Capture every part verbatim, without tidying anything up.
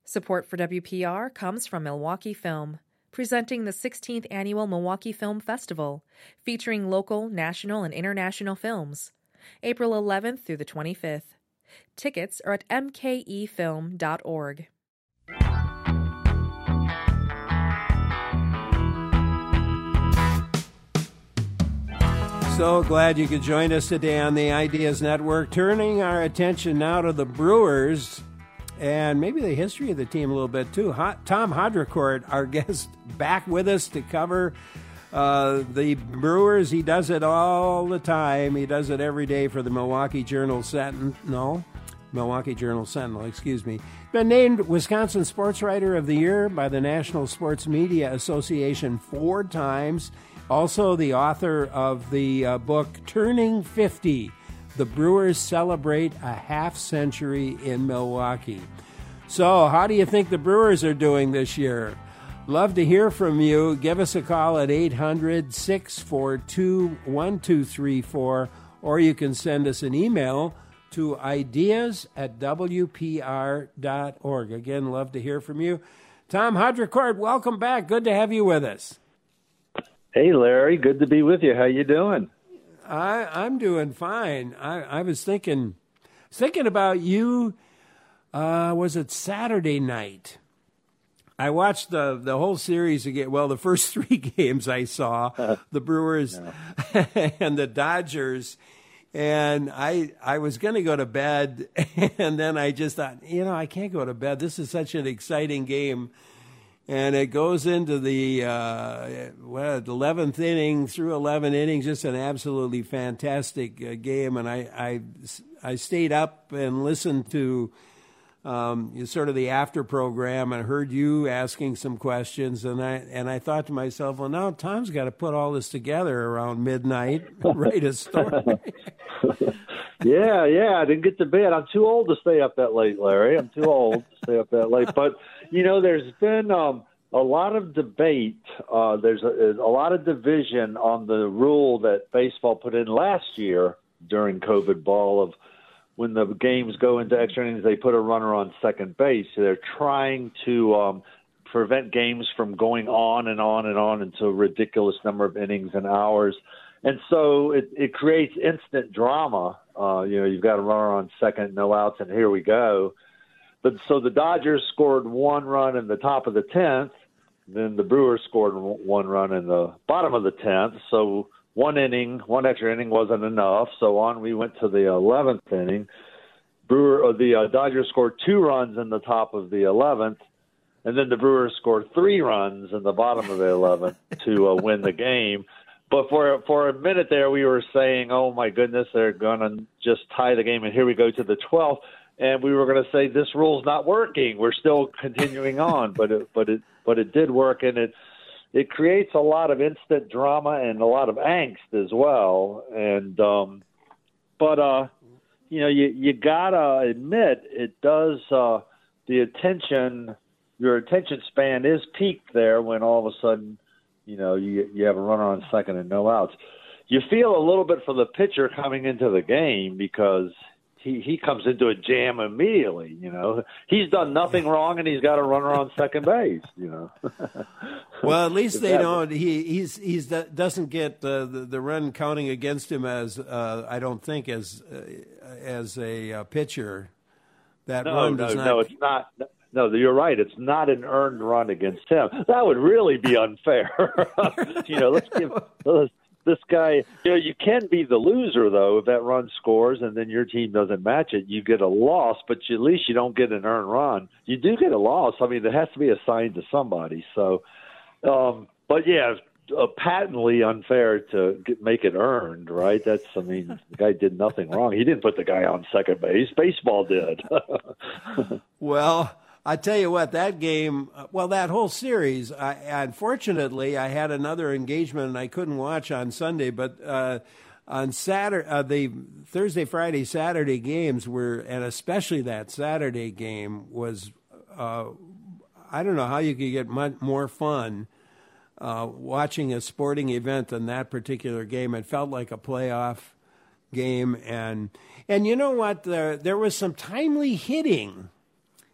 Support for W P R comes from Milwaukee Film, presenting the sixteenth Annual Milwaukee Film Festival, featuring local, national, and international films, April eleventh through the twenty-fifth. Tickets are at m k e film dot org. So glad you could join us today on the Ideas Network, turning our attention now to the Brewers and maybe the history of the team a little bit, too. Tom Haudricourt, our guest, back with us to cover uh, the Brewers. He does it all the time. He does it every day for the Milwaukee Journal Sentinel. No, Milwaukee Journal Sentinel, excuse me. Been named Wisconsin Sports Writer of the Year by the National Sports Media Association four times. Also the author of the uh, book Turning fifty. The Brewers Celebrate a Half Century in Milwaukee. So, how do you think the Brewers are doing this year? Love to hear from you. Give us a call at eight hundred, six four two, one two three four, or you can send us an email to ideas at w p r dot org. Again, love to hear from you. Tom Haudricourt, welcome back. Good to have you with us. Hey, Larry. Good to be with you. How you doing? I, I'm doing fine. I, I was thinking thinking about you, uh, was it Saturday night? I watched the, the whole series again. Well, the first three games I saw, uh, the Brewers no. and the Dodgers. And I I was going to go to bed, and then I just thought, you know, I can't go to bed. This is such an exciting game. And it goes into the uh, well, eleventh inning through eleven innings, just an absolutely fantastic uh, game. And I, I, I stayed up and listened to um, sort of the after program and heard you asking some questions. And I and I thought to myself, well, now Tom's got to put all this together around midnight, write a story. yeah, yeah, I didn't get to bed. I'm too old to stay up that late, Larry. I'm too old to stay up that late. But, you know, there's been um, a lot of debate. Uh, there's a, a lot of division on the rule that baseball put in last year during COVID ball of when the games go into extra innings, they put a runner on second base. So they're trying to um, prevent games from going on and on and on into a ridiculous number of innings and hours. And so it, it creates instant drama. Uh, you know, you've got a runner on second, no outs, and here we go. But so the Dodgers scored one run in the top of the tenth. Then the Brewers scored one run in the bottom of the tenth. So one inning, one extra inning wasn't enough. So on we went to the eleventh inning. Brewer, or the uh, Dodgers scored two runs in the top of the eleventh. And then the Brewers scored three runs in the bottom of the eleventh to uh, win the game. But for for a minute there, we were saying, oh, my goodness, they're going to just tie the game, and here we go to the twelfth. And we were going to say, this rule's not working. We're still continuing on. But it, but it but it did work, and it, it creates a lot of instant drama and a lot of angst as well. And um, But, uh, you know, you, you got to admit it does uh, – the attention – your attention span is peaked there when all of a sudden – you know, you you have a runner on second and no outs. You feel a little bit for the pitcher coming into the game because he, he comes into a jam immediately, you know. He's done nothing wrong, and he's got a runner on second base, you know. Well, at least they don't. He he's he's doesn't get uh, the the run counting against him as uh, I don't think as uh, as a uh, pitcher. That no, run no, does not. No, it's not. No, you're right. It's not an earned run against him. That would really be unfair. you know, let's give let's, this guy. You know, you can be the loser though if that run scores and then your team doesn't match it. You get a loss, but you, at least you don't get an earned run. You do get a loss. I mean, it has to be assigned to somebody. So, um, but yeah, uh, patently unfair to get, make it earned, right? That's. I mean, the guy did nothing wrong. He didn't put the guy on second base. Baseball did. Well. I tell you what, that game, well, that whole series, I, unfortunately, I had another engagement and I couldn't watch on Sunday, but uh, on Saturday, uh, the Thursday, Friday, Saturday games were, and especially that Saturday game was, uh, I don't know how you could get much more fun uh, watching a sporting event than that particular game. It felt like a playoff game, and and you know what, there, there was some timely hitting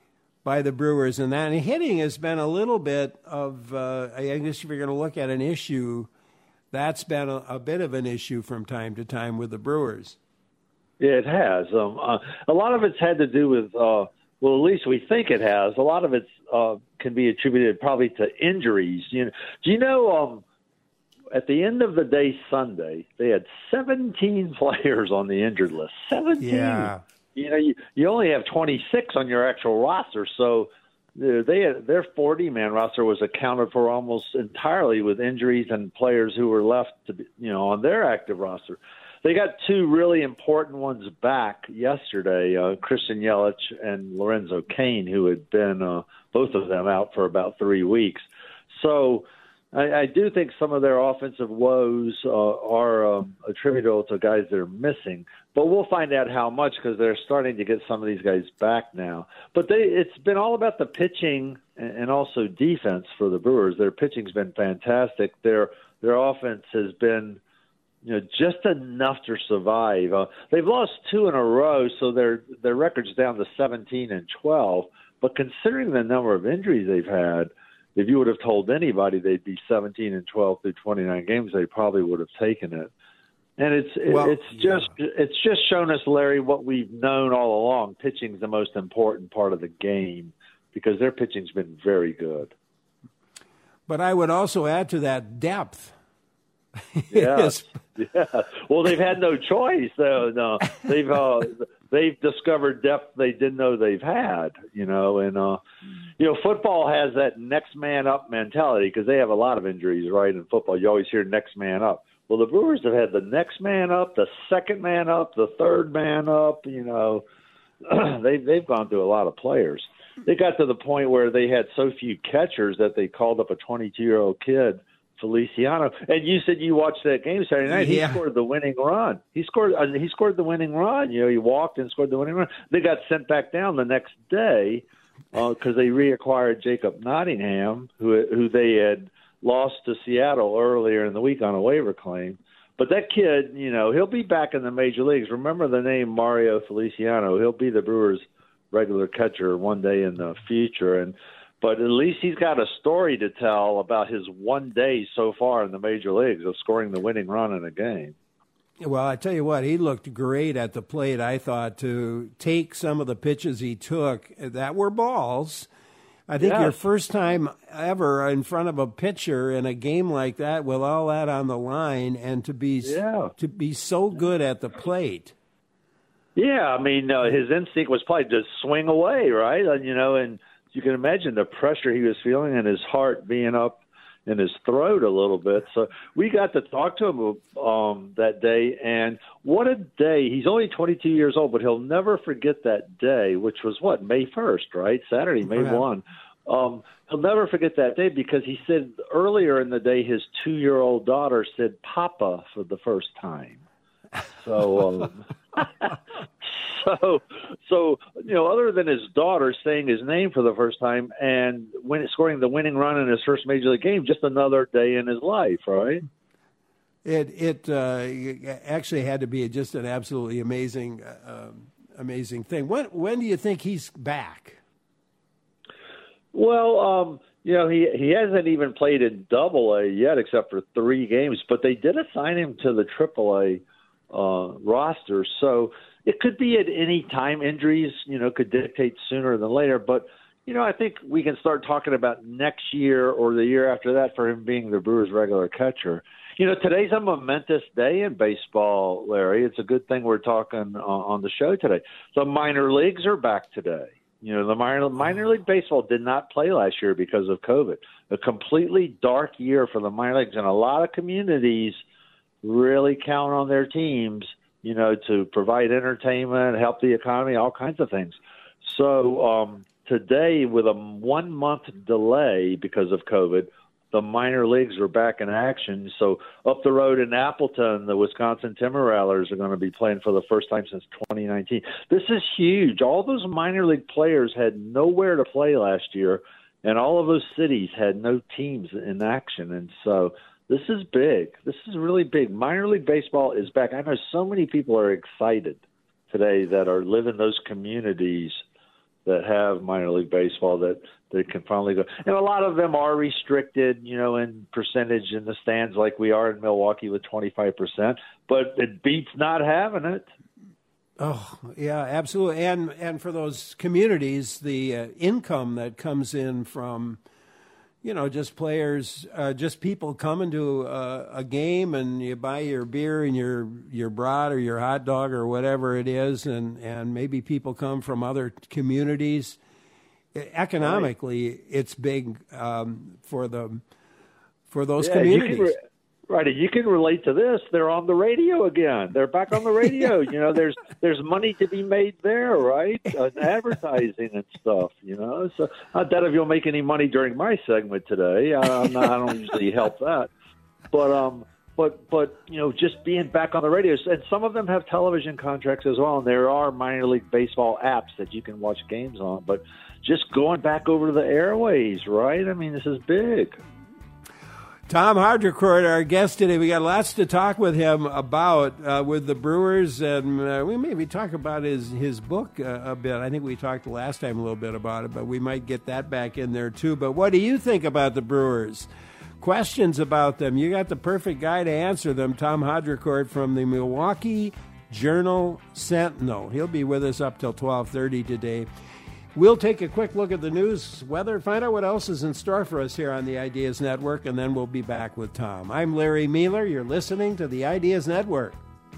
by the Brewers, and that and hitting has been a little bit of, uh, I guess if you're going to look at an issue, that's been a, a bit of an issue from time to time with the Brewers. Yeah, it has. Um, uh, a lot of it's had to do with, uh, well, at least we think it has. A lot of it uh, can be attributed probably to injuries. You know, do you know um, at the end of the day Sunday, they had seventeen players on the injured list. seventeen. Yeah. You know, you, you only have twenty-six on your actual roster, so they had, their forty-man roster was accounted for almost entirely with injuries and players who were left to be, you know, on their active roster. They got two really important ones back yesterday, uh, Christian Yelich and Lorenzo Cain, who had been uh, both of them out for about three weeks. So I, I do think some of their offensive woes uh, are um, attributable to guys that are missing. But we'll find out how much because they're starting to get some of these guys back now. But they, it's been all about the pitching and also defense for the Brewers. Their pitching's been fantastic. Their their offense has been, you know, just enough to survive. Uh, they've lost two in a row, so their their record's down to seventeen and twelve. But considering the number of injuries they've had, if you would have told anybody they'd be seventeen and twelve through twenty-nine games, they probably would have taken it. And it's well, it's just yeah. it's just shown us, Larry, what we've known all along. Pitching's the most important part of the game because their pitching's been very good. But I would also add to that depth. Yes. Yeah. Well, they've had no choice. Though. No, they've uh, they've discovered depth they didn't know they've had. You know, and uh, you know, football has that next man up mentality because they have a lot of injuries, right? In football, you always hear next man up. Well, the Brewers have had the next man up, the second man up, the third man up. You know, they they've gone through a lot of players. They got to the point where they had so few catchers that they called up a twenty-two-year-old kid, Feliciano. And you said you watched that game Saturday night. He yeah. scored the winning run. He scored. Uh, he scored the winning run. You know, he walked and scored the winning run. They got sent back down the next day because uh, they reacquired Jacob Nottingham, who who they had lost to Seattle earlier in the week on a waiver claim. But that kid, you know, he'll be back in the major leagues. Remember the name Mario Feliciano. He'll be the Brewers' regular catcher one day in the future. And but at least he's got a story to tell about his one day so far in the major leagues of scoring the winning run in a game. Well, I tell you what, he looked great at the plate, I thought, to take some of the pitches he took that were balls. I think yes. your first time ever in front of a pitcher in a game like that with all that on the line and to be yeah. to be so good at the plate. Yeah, I mean, uh, his instinct was probably to swing away, right? And, you know, and you can imagine the pressure he was feeling and his heart being up in his throat a little bit. So we got to talk to him um, that day, and what a day. He's only twenty-two years old, but he'll never forget that day, which was, what, May first, right? Saturday, May first. Um, he'll never forget that day because he said earlier in the day his two-year-old daughter said Papa for the first time. So, um, so, so you know, other than his daughter saying his name for the first time and when scoring the winning run in his first major league game, just another day in his life, right? It it uh, actually had to be just an absolutely amazing, uh, amazing thing. When when do you think he's back? Well, um, you know, he he hasn't even played in Double A yet, except for three games. But they did assign him to the Triple A uh, roster, so it could be at any time. Injuries, you know, could dictate sooner than later. But you know, I think we can start talking about next year or the year after that for him being the Brewers' regular catcher. You know, today's a momentous day in baseball, Larry. It's a good thing we're talking uh, on the show today. The minor leagues are back today. You know, the minor, minor league baseball did not play last year because of COVID. A completely dark year for the minor leagues, and a lot of communities really count on their teams, you know, to provide entertainment, help the economy, all kinds of things. So um, today, with a one-month delay because of COVID, the minor leagues are back in action. So up the road in Appleton, the Wisconsin Timber Rattlers are going to be playing for the first time since twenty nineteen. This is huge. All those minor league players had nowhere to play last year, and all of those cities had no teams in action. And so this is big. This is really big. Minor league baseball is back. I know so many people are excited today that are living those communities that have minor league baseball that they can finally go. And a lot of them are restricted, you know, in percentage in the stands like we are in Milwaukee with twenty-five percent, but it beats not having it. Oh, yeah, absolutely. And and for those communities, the uh, income that comes in from, you know, just players, uh, just people coming to a, a game, and you buy your beer and your your brat or your hot dog or whatever it is, and, and maybe people come from other communities. Economically, right. It's big um, for the for those yeah, communities. You can re- right, you can relate to this. They're on the radio again. They're back on the radio. you know, there's there's money to be made there, right? Uh, advertising and stuff. You know, so not that if you'll make any money during my segment today. I'm not, I don't usually help that, but um, but but you know, just being back on the radio, and some of them have television contracts as well, and there are minor league baseball apps that you can watch games on, but. Just going back over to the airways, right? I mean, this is big. Tom Haudricourt, our guest today. We got lots to talk with him about uh, with the Brewers, and uh, we maybe talk about his his book uh, a bit. I think we talked last time a little bit about it, but we might get that back in there too. But what do you think about the Brewers? Questions about them? You got the perfect guy to answer them. Tom Haudricourt from the Milwaukee Journal Sentinel. He'll be with us up till twelve thirty today. We'll take a quick look at the news, weather, find out what else is in store for us here on the Ideas Network, and then we'll be back with Tom. I'm Larry Mueller. You're listening to the Ideas Network.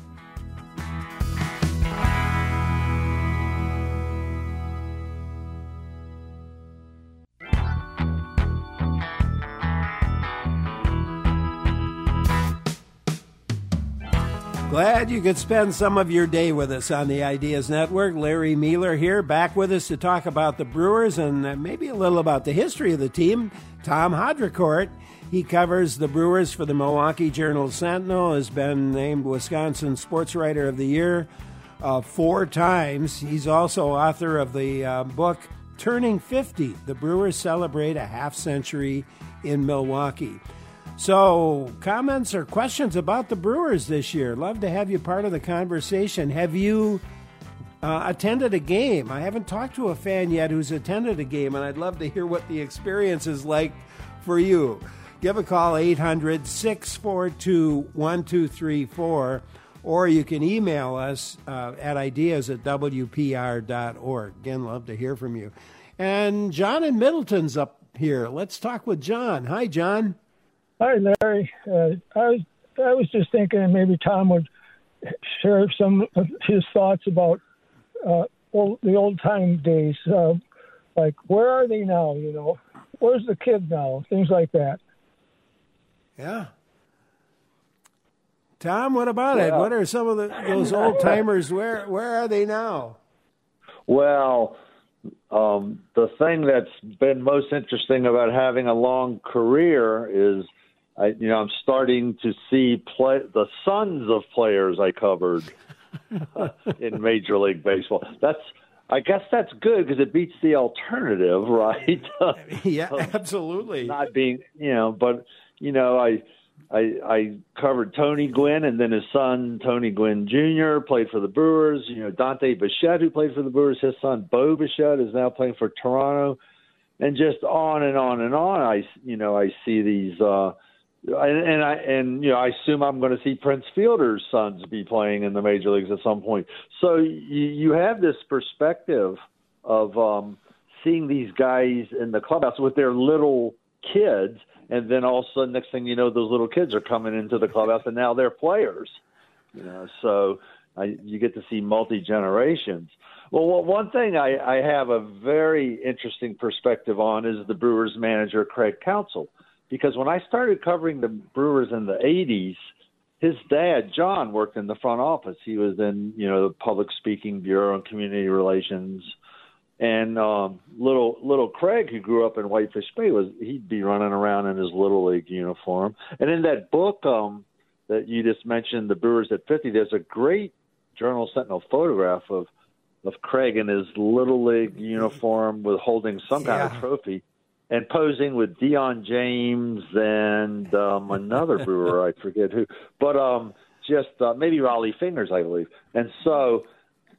Glad you could spend some of your day with us on the Ideas Network. Larry Mueller here, back with us to talk about the Brewers and maybe a little about the history of the team. Tom Haudricourt, he covers the Brewers for the Milwaukee Journal Sentinel, has been named Wisconsin Sports Writer of the Year uh, four times. He's also author of the uh, book Turning fifty, The Brewers Celebrate a Half Century in Milwaukee. So, comments or questions about the Brewers this year? Love to have you part of the conversation. Have you uh, attended a game? I haven't talked to a fan yet who's attended a game, and I'd love to hear what the experience is like for you. Give a call, eight hundred, six four two, one two three four, or you can email us uh, at ideas at w p r dot org. Again, love to hear from you. And John in Middleton's up here. Let's talk with John. Hi, John. Hi, Larry. Uh, I was I was just thinking maybe Tom would share some of his thoughts about uh, old, the old time days. Uh, like, where are they now? You know, where's the kid now? Things like that. Yeah. Tom, what about well, it? What are some of the, those old timers? Where where are they now? Well, um, the thing that's been most interesting about having a long career is. I, you know, I'm starting to see play, the sons of players I covered uh, in Major League Baseball. That's, I guess that's good because it beats the alternative, right? Yeah, absolutely. Not being, you know, but you know, I, I, I covered Tony Gwynn, and then his son Tony Gwynn Junior played for the Brewers. You know, Dante Bichette, who played for the Brewers, his son Bo Bichette is now playing for Toronto, and just on and on and on. I, you know, I see these. Uh, And, and I and you know I assume I'm going to see Prince Fielder's sons be playing in the major leagues at some point. So you, you have this perspective of um, seeing these guys in the clubhouse with their little kids, and then all of a sudden, next thing you know, those little kids are coming into the clubhouse, and now they're players. You know, so I, you get to see multi generations. Well, one thing I, I have a very interesting perspective on is the Brewers manager Craig Counsell. Because when I started covering the Brewers in the eighties, his dad, John, worked in the front office. He was in, you know, the public speaking bureau and community relations. And um, little little Craig, who grew up in Whitefish Bay, was he'd be running around in his Little League uniform. And in that book um, that you just mentioned, The Brewers at fifty, there's a great Journal Sentinel photograph of, of Craig in his Little League uniform with holding some kind yeah. of trophy. And posing with Dion James and um, another Brewer, I forget who, but um, just uh, maybe Raleigh Fingers, I believe. And so,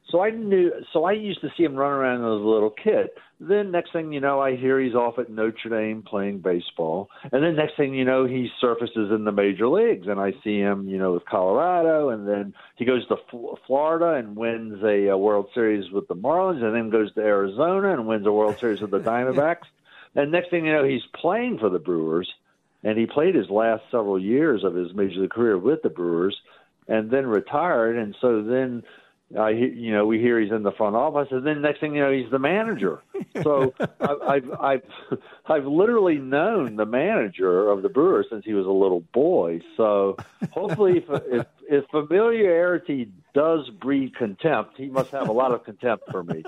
So I knew. So I used to see him run around as a little kid. Then next thing you know, I hear he's off at Notre Dame playing baseball, and then next thing you know, he surfaces in the major leagues, and I see him, you know, with Colorado, and then he goes to F- Florida and wins a, a World Series with the Marlins, and then goes to Arizona and wins a World Series with the Diamondbacks, and next thing you know, he's playing for the Brewers, and he played his last several years of his major league career with the Brewers, and then retired, and so then. Uh, he, you know, we hear he's in the front office, and then next thing you know, he's the manager. So I've, I've, I've, I've literally known the manager of the Brewers since he was a little boy. So hopefully, if, if, if familiarity does breed contempt, he must have a lot of contempt for me.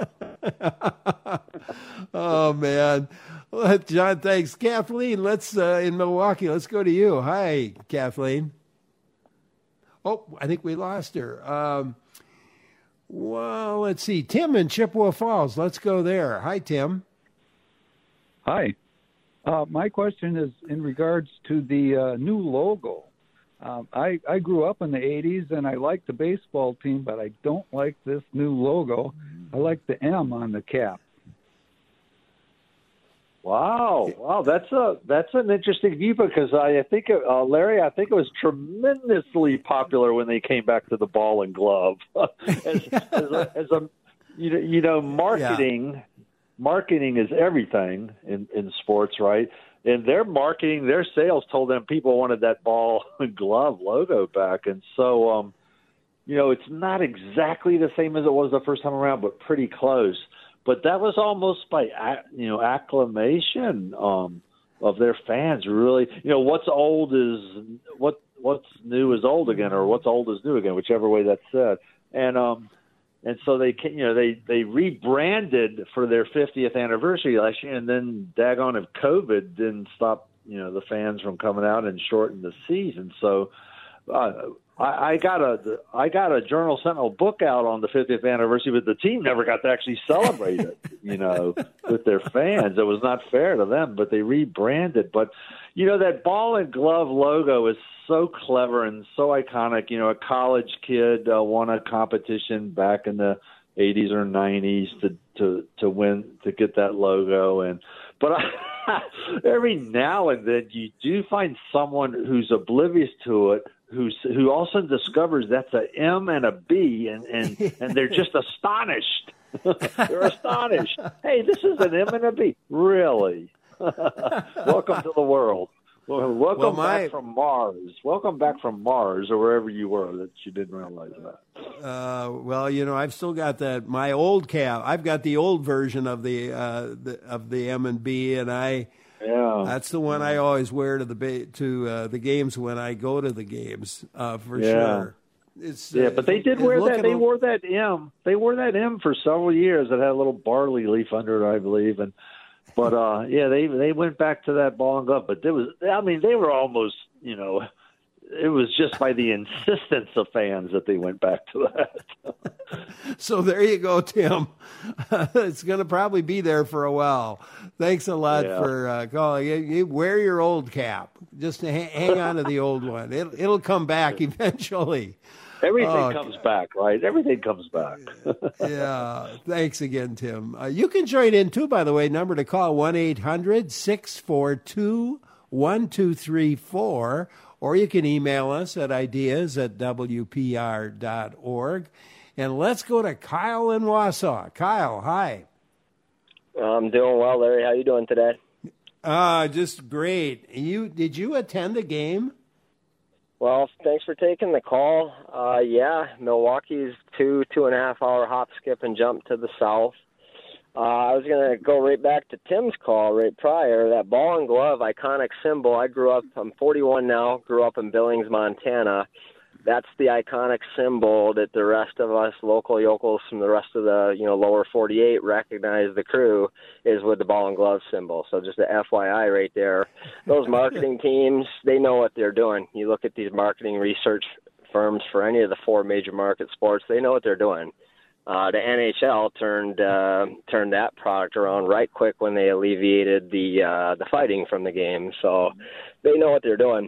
Oh man, well, John, thanks, Kathleen. Let's uh, in Milwaukee. Let's go to you. Hi, Kathleen. Oh, I think we lost her. Um, Well, let's see. Tim in Chippewa Falls. Let's go there. Hi, Tim. Hi. Uh, my question is in regards to the uh, new logo. Um, I, I grew up in the eighties, and I like the baseball team, but I don't like this new logo. I like the M on the cap. Wow, wow, that's a that's an interesting view because I, I think uh, Larry, I think it was tremendously popular when they came back to the ball and glove. as, as, a, as a you know, you know, marketing, yeah. marketing is everything in, in sports, right? And their marketing, their sales told them people wanted that ball and glove logo back, and so um, you know, it's not exactly the same as it was the first time around, but pretty close. But that was almost by, you know, acclamation um, of their fans. Really, you know, what's old is what what's new is old again, or what's old is new again, whichever way that's said. And um, and so they, you know, they they rebranded for their fiftieth anniversary last year, and then daggone if COVID didn't stop, you know, the fans from coming out and shorten the season. So. Uh, I, I got a I got a Journal Sentinel book out on the fiftieth anniversary, but the team never got to actually celebrate it, you know, with their fans. It was not fair to them, but they rebranded. But, you know, that ball and glove logo is so clever and so iconic. You know, a college kid uh, won a competition back in the eighties or nineties to, to, to win, to get that logo. And But I, every now and then you do find someone who's oblivious to it, Who's, who also discovers that's a M and a B, and, and, and they're just astonished. They're astonished. Hey, this is an M and a B. Really? Welcome to the world. Well, welcome well, my, back from Mars. Welcome back from Mars, or wherever you were that you didn't realize that. Uh, well, you know, I've still got that. My old cap. I've got the old version of the, uh, the of the M and B, and I. Yeah, that's the one I always wear to the ba- to uh, the games when I go to the games uh, for yeah. sure. It's, yeah, uh, but they did wear that. They wore that M. They wore that M for several years. It had a little barley leaf under it, I believe. And but uh, yeah, they they went back to that ball and glove. But there was, I mean, they were almost, you know, it was just by the insistence of fans that they went back to that. So there you go, Tim. It's going to probably be there for a while. Thanks a lot yeah. for uh, calling. You, you wear your old cap. Just hang, hang on to the old one. It, it'll come back eventually. Everything oh, comes back, right? Everything comes back. Yeah. Thanks again, Tim. Uh, you can join in, too, by the way. Number to call, one eight hundred six four two one two three four. Or you can email us at ideas at w p r dot org. And let's go to Kyle in Wausau. Kyle, hi. I'm doing well, Larry. How you doing today? Uh, just great. You did you attend the game? Well, thanks for taking the call. Uh, yeah, Milwaukee's two, two and a half hour hop, skip, and jump to the south. Uh, I was going to go right back to Tim's call right prior. That ball and glove iconic symbol. I grew up, I'm forty-one now, grew up in Billings, Montana. That's the iconic symbol that the rest of us local yokels from the rest of the, you know, lower forty-eight recognize the crew is with the ball and glove symbol. So just a F Y I right there. Those marketing teams, they know what they're doing. You look at these marketing research firms for any of the four major market sports, they know what they're doing. Uh, the N H L turned uh, turned that product around right quick when they alleviated the uh, the fighting from the game. So they know what they're doing.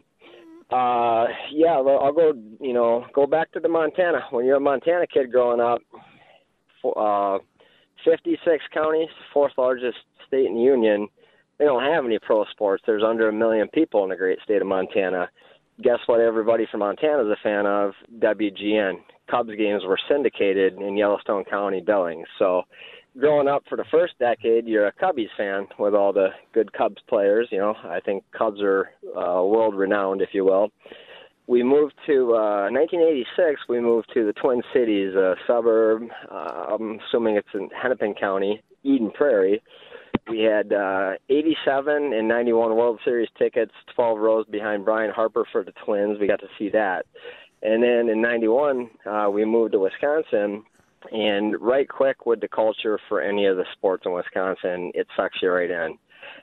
Uh, yeah, I'll go, you know, go back to the Montana. When you're a Montana kid growing up, uh, fifty-six counties, fourth largest state in the union. They don't have any pro sports. There's under a million people in the great state of Montana. Guess what everybody from Montana is a fan of? W G N. Cubs games were syndicated in Yellowstone County, Billings. So growing up for the first decade, you're a Cubbies fan with all the good Cubs players. You know, I think Cubs are uh, world-renowned, if you will. We moved to, uh, nineteen eighty-six, we moved to the Twin Cities, a suburb, uh, I'm assuming it's in Hennepin County, Eden Prairie. We had uh, eighty-seven and ninety-one World Series tickets, twelve rows behind Brian Harper for the Twins. We got to see that. And then in ninety-one, uh, we moved to Wisconsin, and right quick with the culture for any of the sports in Wisconsin, it sucks you right in.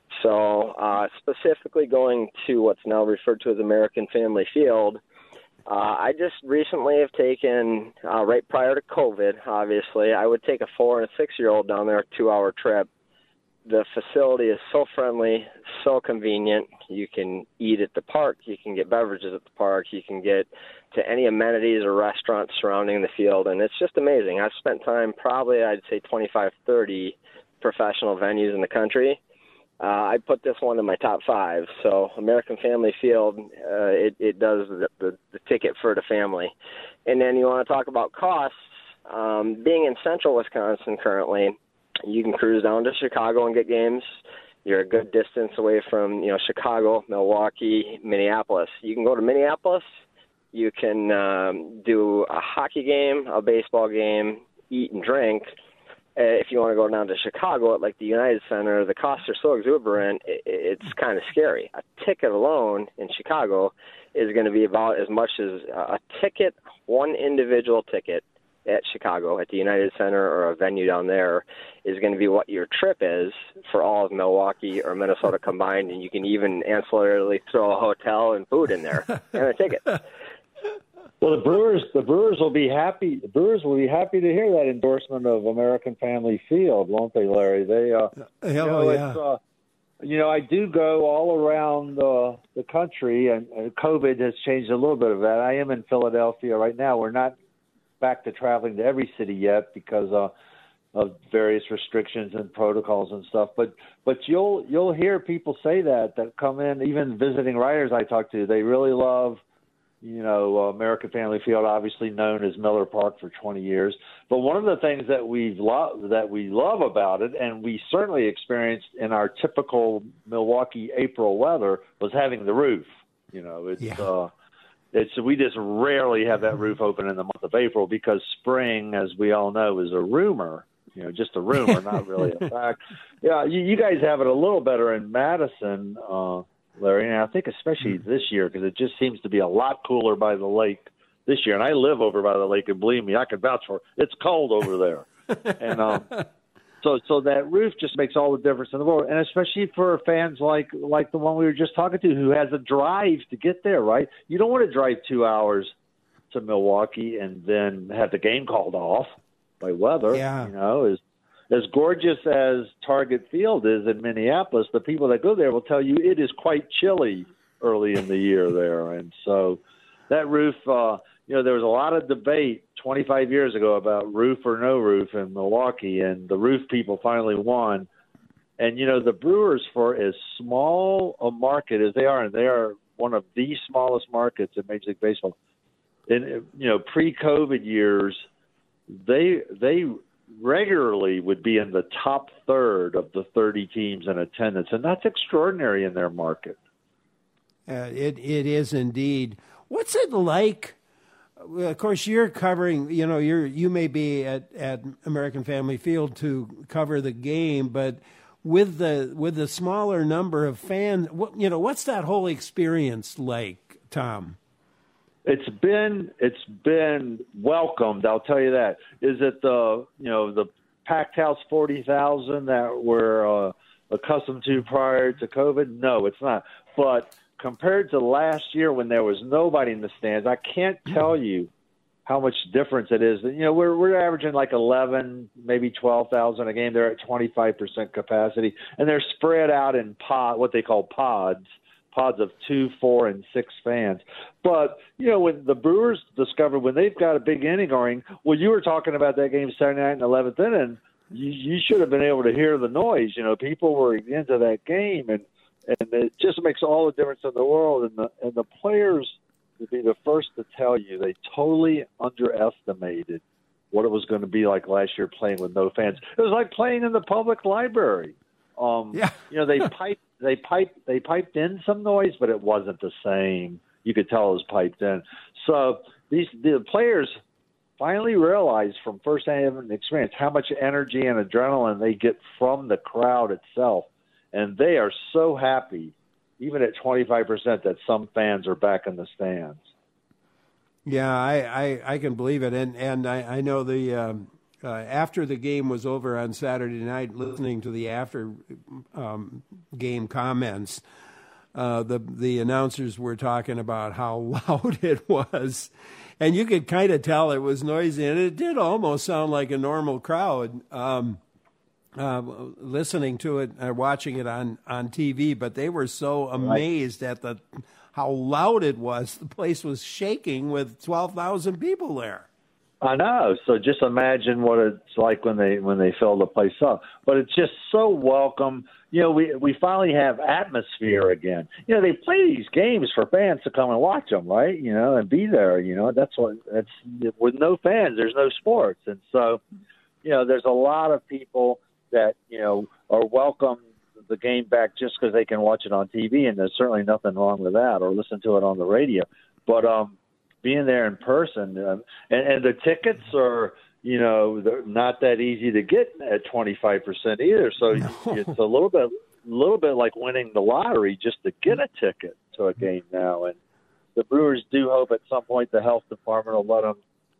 So uh, specifically going to what's now referred to as American Family Field, uh, I just recently have taken, uh, right prior to COVID, obviously, I would take a four- and a six-year-old down there, a two-hour trip. The facility is so friendly, so convenient. You can eat at the park. You can get beverages at the park. You can get to any amenities or restaurants surrounding the field, and it's just amazing. I've spent time probably, I'd say, twenty-five, thirty professional venues in the country. Uh, I put this one in my top five. So American Family Field, uh, it, it does the, the, the ticket for the family. And then you want to talk about costs. Um, being in central Wisconsin currently, you can cruise down to Chicago and get games. You're a good distance away from, you know, Chicago, Milwaukee, Minneapolis. You can go to Minneapolis. You can um, do a hockey game, a baseball game, eat and drink. Uh, if you want to go down to Chicago at like the United Center, the costs are so exuberant, it, it's kind of scary. A ticket alone in Chicago is going to be about as much as a ticket, one individual ticket at Chicago, at the United Center or a venue down there, is going to be what your trip is for all of Milwaukee or Minnesota combined, and you can even ancillarily throw a hotel and food in there and a ticket. Well, the Brewers, the Brewers will be happy. The Brewers will be happy to hear that endorsement of American Family Field, won't they, Larry? They, uh, Hell you know, yeah. it's, uh, you know, I do go all around uh, the country, and uh, COVID has changed a little bit of that. I am in Philadelphia right now. We're not back to traveling to every city yet because uh, of various restrictions and protocols and stuff. But but you'll you'll hear people say that that come in, even visiting writers I talk to. They really love, you know, uh, American Family Field, obviously known as Miller Park for twenty years. But one of the things that we've lo- that we love about it, and we certainly experienced in our typical Milwaukee April weather, was having the roof. You know, it's Yeah. uh, it's we just rarely have that roof open in the month of April because spring, as we all know, is a rumor. You know, just a rumor, not really a fact. Yeah, you, you guys have it a little better in Madison, uh, Larry, and I think especially this year because it just seems to be a lot cooler by the lake this year. And I live over by the lake, and believe me, I can vouch for it. It's cold over there. and um, so so that roof just makes all the difference in the world, and especially for fans like like the one we were just talking to who has a drive to get there, right? You don't want to drive two hours to Milwaukee and then have the game called off by weather. Yeah. You know, as as gorgeous as Target Field is in Minneapolis, the people that go there will tell you it is quite chilly early in the year there. And so that roof, uh, you know, there was a lot of debate twenty-five years ago about roof or no roof in Milwaukee, and the roof people finally won. And, you know, the Brewers, for as small a market as they are, and they are one of the smallest markets in Major League Baseball, in, you know, pre-COVID years, they they regularly would be in the top third of the thirty teams in attendance, and that's extraordinary in their market. Uh, it it is indeed. What's it like? Of course, you're covering. You know, you're you may be at, at American Family Field to cover the game, but with the with the smaller number of fans, what, you know, what's that whole experience like, Tom? It's been it's been welcomed. I'll tell you that. Is it the you know the packed house forty thousand that we're uh, accustomed to prior to COVID? No, it's not. But compared to last year when there was nobody in the stands, I can't tell you how much difference it is. You know, we're we're averaging like eleven, maybe twelve thousand a game. They're at twenty five percent capacity, and they're spread out in pod, what they call pods. pods of two, four, and six fans. But, you know, when the Brewers discovered when they've got a big inning going, well, you were talking about that game Saturday night in the eleventh inning, you, you should have been able to hear the noise. You know, people were into that game, and, and it just makes all the difference in the world. And the, and the players would be the first to tell you they totally underestimated what it was going to be like last year playing with no fans. It was like playing in the public library. Um, yeah. You know, they piped, they piped, they piped in some noise, but it wasn't the same. You could tell it was piped in. So these the players finally realized from first-hand experience how much energy and adrenaline they get from the crowd itself, and they are so happy, even at twenty-five percent, that some fans are back in the stands. Yeah, I, I, I can believe it, and and I, I know the um, uh, after the game was over on Saturday night, listening to the after um, game comments, uh, the the announcers were talking about how loud it was, and you could kind of tell it was noisy, and it did almost sound like a normal crowd. Um, uh, listening to it, uh, watching it on, on T V, but they were so amazed at the how loud it was. The place was shaking with twelve thousand people there. I know. So just imagine what it's like when they when they fill the place up. But it's just so welcome. You know, we we finally have atmosphere again. You know, they play these games for fans to come and watch them, right? You know, and be there. You know, that's what that's with no fans, there's no sports, and so you know, there's a lot of people that you know are welcome the game back just because they can watch it on T V, and there's certainly nothing wrong with that, or listen to it on the radio. But um, being there in person, um, and, and the tickets are, you know, they're not that easy to get at twenty-five percent either. So no. It's a little bit, a little bit like winning the lottery just to get a ticket to a game now. And the Brewers do hope at some point the health department will let them,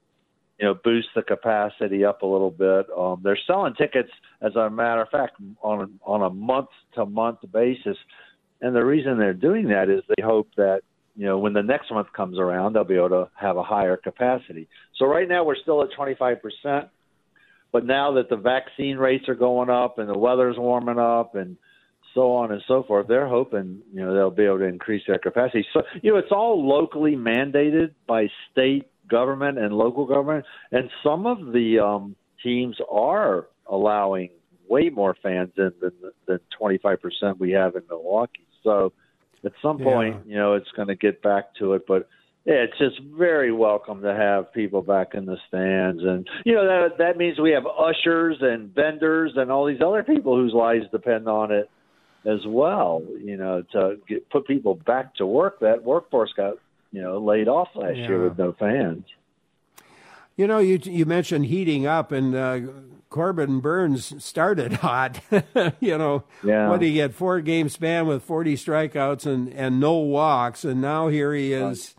you know, boost the capacity up a little bit. Um, they're selling tickets, as a matter of fact, on a, on a month-to-month basis. And the reason they're doing that is they hope that, you know, when the next month comes around, they'll be able to have a higher capacity. So right now we're still at twenty-five percent. But now that the vaccine rates are going up and the weather's warming up and so on and so forth, they're hoping, you know, they'll be able to increase their capacity. So, you know, it's all locally mandated by state government and local government, and some of the um, teams are allowing way more fans in than than twenty-five percent we have in Milwaukee. So at some point, yeah. you know, it's going to get back to it, but yeah, it's just very welcome to have people back in the stands. And, you know, that that means we have ushers and vendors and all these other people whose lives depend on it as well, you know, to get, put people back to work. That workforce got, you know, laid off last yeah. year with no fans. You know, you you mentioned heating up, and uh, Corbin Burnes started hot. you know, yeah. what did he get? Four game span with forty strikeouts and, and no walks, and now here he is.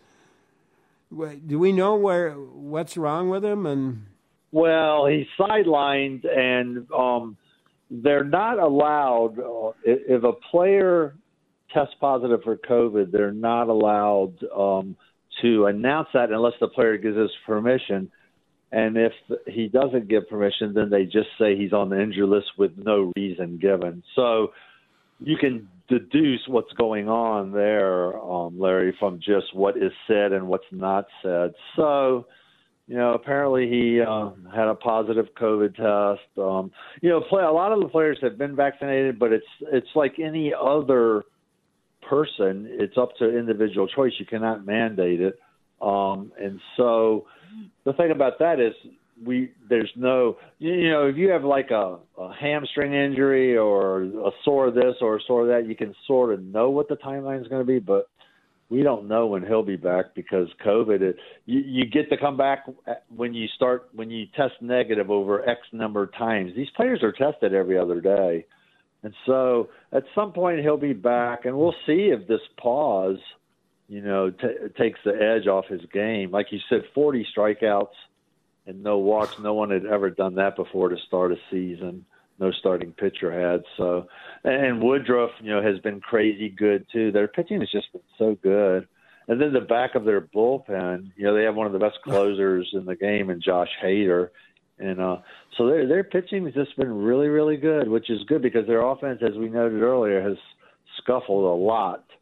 Do we know where what's wrong with him? And well, he's sidelined, and um, they're not allowed uh, if a player tests positive for COVID, they're not allowed um, to announce that unless the player gives us permission. And if he doesn't give permission, then they just say he's on the injury list with no reason given. So you can deduce what's going on there, um, Larry, from just what is said and what's not said. So, you know, apparently he uh, had a positive COVID test. Um, you know, play, a lot of the players have been vaccinated, but it's it's like any other person. It's up to individual choice. You cannot mandate it. Um, and so the thing about that is we there's no, you know, if you have like a, a hamstring injury or a sore this or a sore that, you can sort of know what the timeline is going to be, but we don't know when he'll be back because COVID, it, you, you get to come back when you start, when you test negative over X number of times. These players are tested every other day. And so at some point he'll be back, and we'll see if this pause, you know, t- takes the edge off his game. Like you said, forty strikeouts and no walks. No one had ever done that before to start a season. No starting pitcher had. So, and Woodruff, you know, has been crazy good too. Their pitching has just been so good. And then the back of their bullpen, you know, they have one of the best closers in the game in Josh Hader. And uh, so their their pitching has just been really, really good, which is good because their offense, as we noted earlier, has scuffled a lot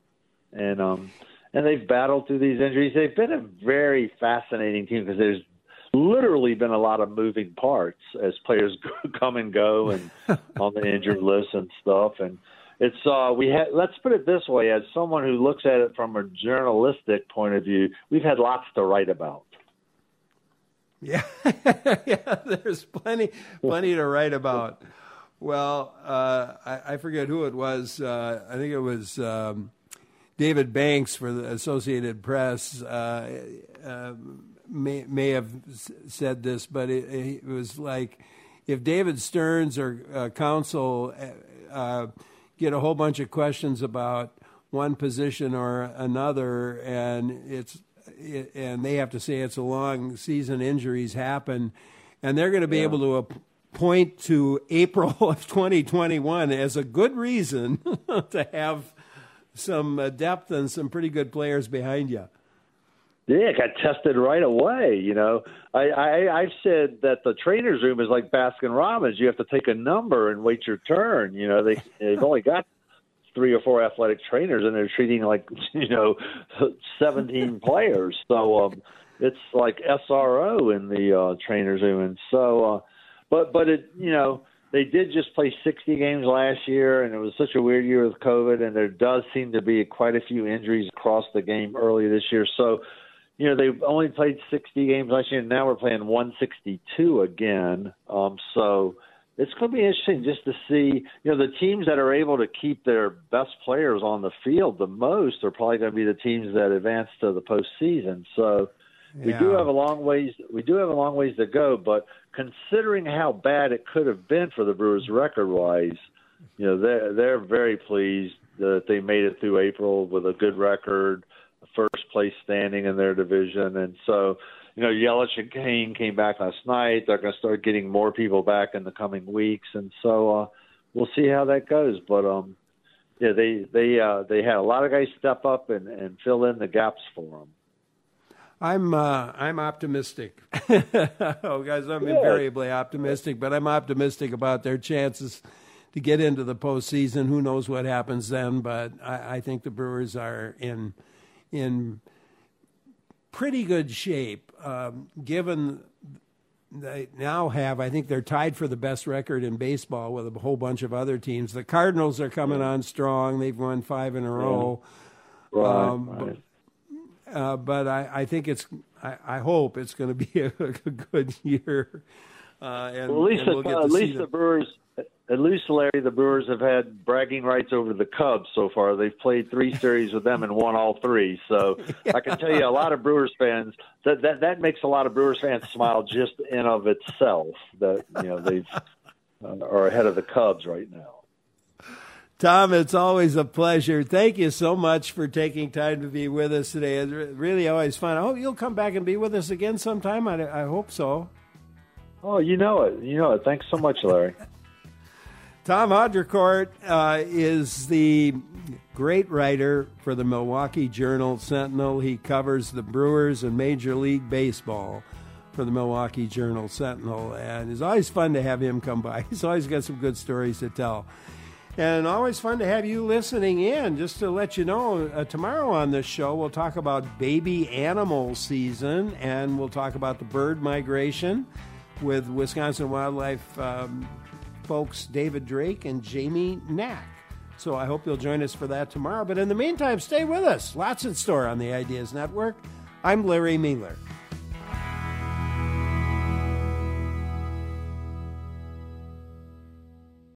and um, and they've battled through these injuries. They've been a very fascinating team because there's literally been a lot of moving parts as players come and go and on the injured list and stuff. And it's uh, we had let's put it this way: as someone who looks at it from a journalistic point of view, we've had lots to write about. Yeah, yeah. There's plenty, plenty to write about. Well, uh, I, I forget who it was. Uh, I think it was um, David Banks for the Associated Press. Uh, uh, may may have said this, but it, it was like if David Stearns or uh, counsel uh, get a whole bunch of questions about one position or another, and it's and they have to say it's a long season, injuries happen, and they're going to be yeah. able to point to April of twenty twenty-one as a good reason to have some uh, depth and some pretty good players behind you. Yeah, it got tested right away. You know, I, I I've said that the trainer's room is like Baskin Robbins. You have to take a number and wait your turn. You know, they they've only got three or four athletic trainers, and they're treating like you know seventeen players. So um, it's like S R O in the uh, trainer's room, and so. Uh, But but it you know they did just play sixty games last year, and it was such a weird year with COVID, and there does seem to be quite a few injuries across the game early this year. So, you know they've only played sixty games last year, and now we're playing one sixty-two again. Um, so it's going to be interesting just to see you know the teams that are able to keep their best players on the field the most are probably going to be the teams that advance to the postseason. So. We yeah. do have a long ways. We do have a long ways to go, but considering how bad it could have been for the Brewers record-wise, you know they're they're very pleased that they made it through April with a good record, first place standing in their division, and so you know Yelich and Kane came back last night. They're going to start getting more people back in the coming weeks, and so uh, we'll see how that goes. But um, yeah, they they uh, they had a lot of guys step up and, and fill in the gaps for them. I'm uh, I'm optimistic. oh, guys, I'm yeah. invariably optimistic, but I'm optimistic about their chances to get into the postseason. Who knows what happens then? But I, I think the Brewers are in in pretty good shape, um, given they now have. I think they're tied for the best record in baseball with a whole bunch of other teams. The Cardinals are coming on strong. They've won five in a row. Right. Um, right. But, Uh, but I, I think it's, I, I hope it's going to be a, a good year. Uh, and, well, at least, and we'll the, get to at see least the Brewers, at least Larry, the Brewers have had bragging rights over the Cubs so far. They've played three series with them and won all three. So yeah. I can tell you, a lot of Brewers fans that, that that makes a lot of Brewers fans smile just in of itself. That you know they've uh, are ahead of the Cubs right now. Tom, it's always a pleasure. Thank you so much for taking time to be with us today. It's really always fun. I hope you'll come back and be with us again sometime. I, I hope so. Oh, you know it. You know it. Thanks so much, Larry. Tom Haudricourt uh, is the great writer for the Milwaukee Journal Sentinel. He covers the Brewers and Major League Baseball for the Milwaukee Journal Sentinel. And it's always fun to have him come by. He's always got some good stories to tell. And always fun to have you listening in. Just to let you know, uh, tomorrow on this show, we'll talk about baby animal season, and we'll talk about the bird migration with Wisconsin Wildlife um, folks David Drake and Jamie Knack. So I hope you'll join us for that tomorrow. But in the meantime, stay with us. Lots in store on the Ideas Network. I'm Larry Mueller.